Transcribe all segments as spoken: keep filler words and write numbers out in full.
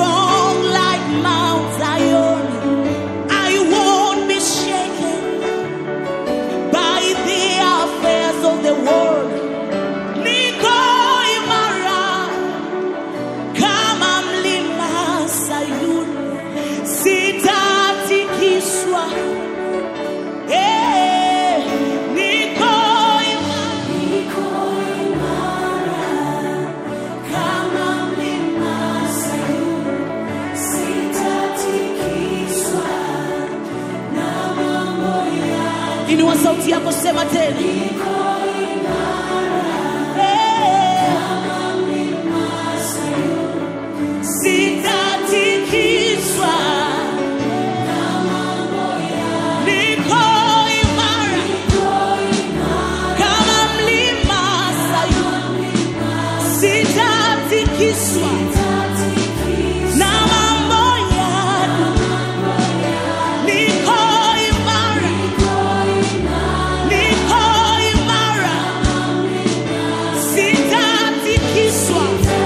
strong like Mount Zion. I won't be shaken by the affairs of the world. Niko imara kama mlima Sayuni, sitatikiswa. Eh, niko inua sauti yako, sema tena. Sitatikiswa. Niko imara kama mlima Sayuni. Sitatikiswa na mambo ya dunia. Niko imara, niko imara, sitatikiswa.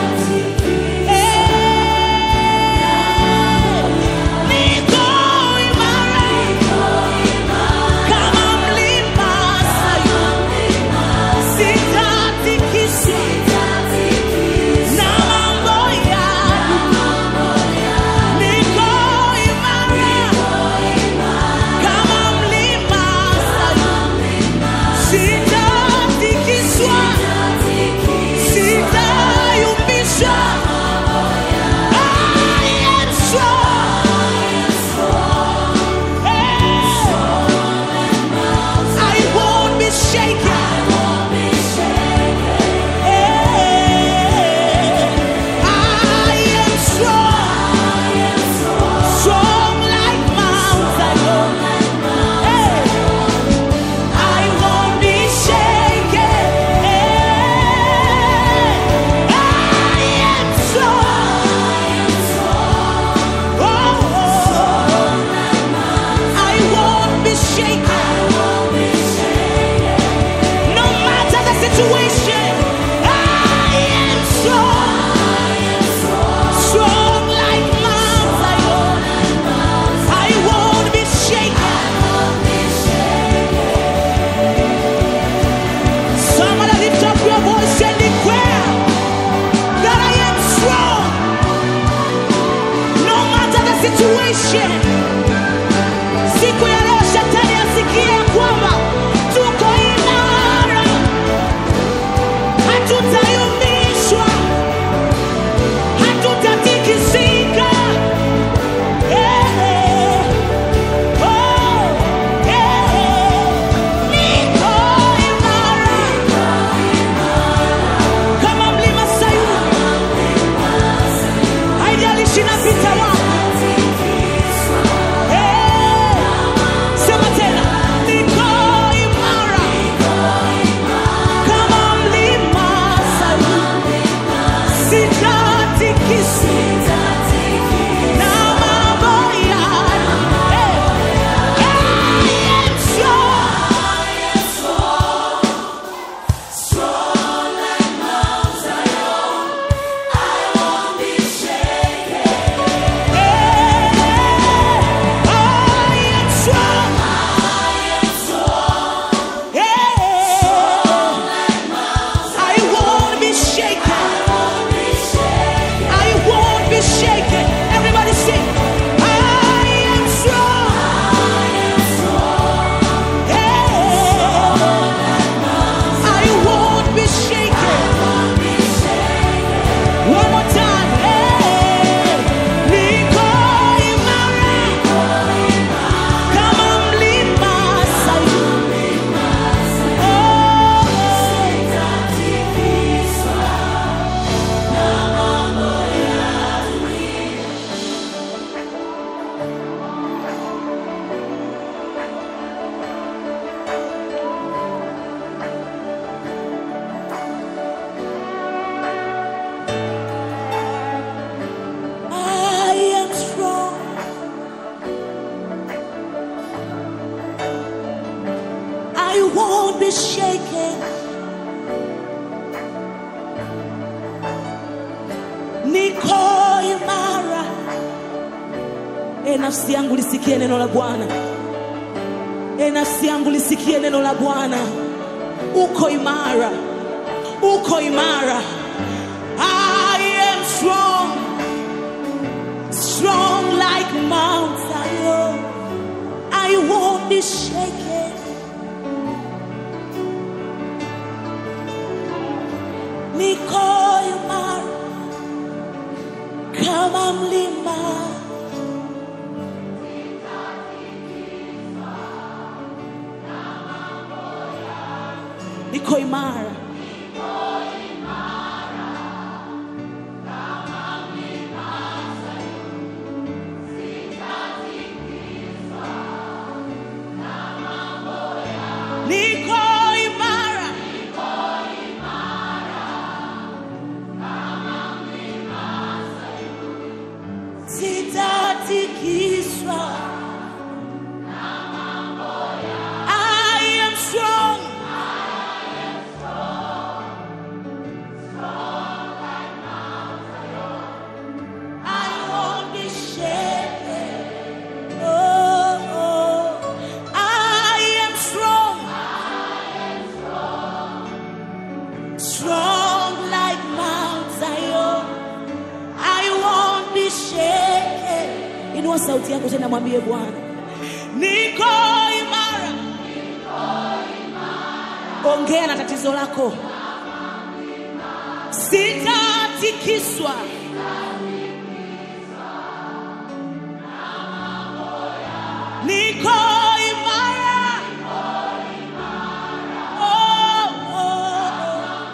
Situation. Siku ya leo shetani asikie kwamba tuko imara, hatutayumbishwa, hatutatikisika. Eh, oh, eh, niko imara kama mlima Sayuni. Haijalishi napita wapi. won't be shaken. Niko imara E nafsi yangu lisikie neno la Bwana. E nafsi yangu lisikie neno la Bwana. Uko imara. Uko imara. I am strong. Strong like Mount Zion. I won't be shaken. Niko imara kama mlima. Niko imara. Niko imara. Sitatikiswa. I am strong. I won't be shaken. Oh, oh. I am strong. Strong like Mount Zion. I won't be shaken. Inua sauti yako tena mwambie Bwana. Niko imara. Ongea na tatizo lako. Sitatikiswa. Niko imara. Oh, oh, oh.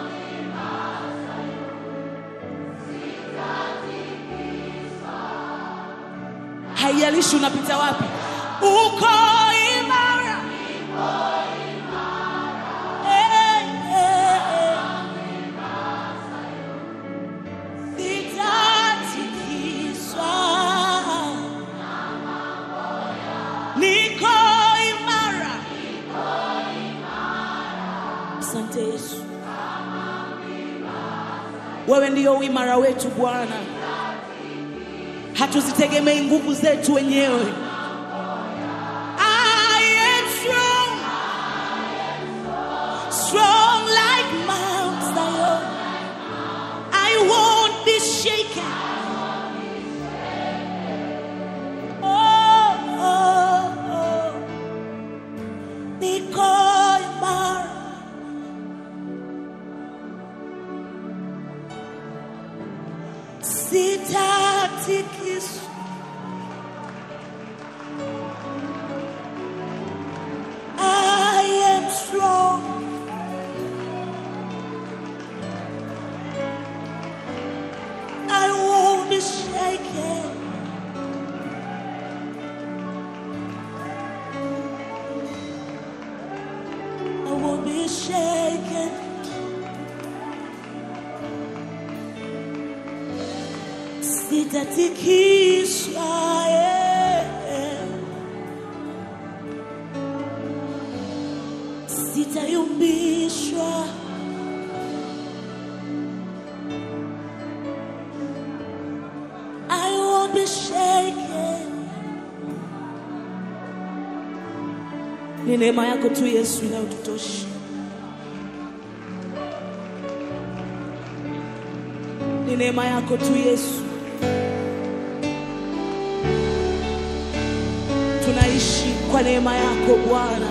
Haijalishi unapita wapi. Uko imara. Eh, eh, eh. Sitatikiswa. Niko imara. Asante Yesu. Wewe ndio uimara wetu Bwana. Hatuzitegemei nguvu zetu wenyewe. I am strong. Strong like Mount Zion. I won't be shaken. Oh, oh, oh. Niko imara. Sitatikiswa. I am strong. I won't be shaken. I won't be shaken. Sitatikiswa. Yeah. Sitayumbishwa. I won't be shaken. Ni neema yako tu Yesu inayotutosha. Ni neema yako tu Yesu. Tunaishi kwa neema yako Bwana.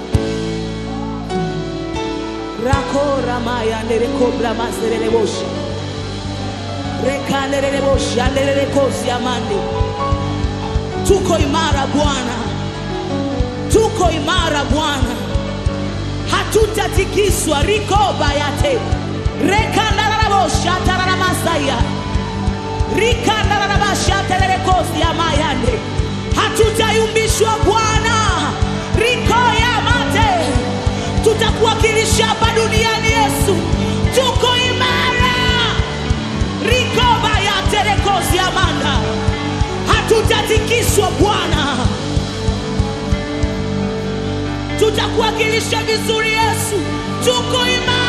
Rako ramaya ndereko brama serele boshi. Reka nderele boshi nderele kosi amande. Tuko imara Bwana. Tuko imara Bwana. Hatutatikiswa riko bayate. Reka nderele boshi atarara masaya. Rika nderele boshi atarele kosi amayande. Hatutayumbishwa Bwana. Riko ya mate. Tutakuwakilisha hapa duniani Yesu. Tuko imara. Riko baya terekozi amanda. Hatutatikiswa Bwana. Tutakuwakilisha vizuri Yesu. Tuko imara.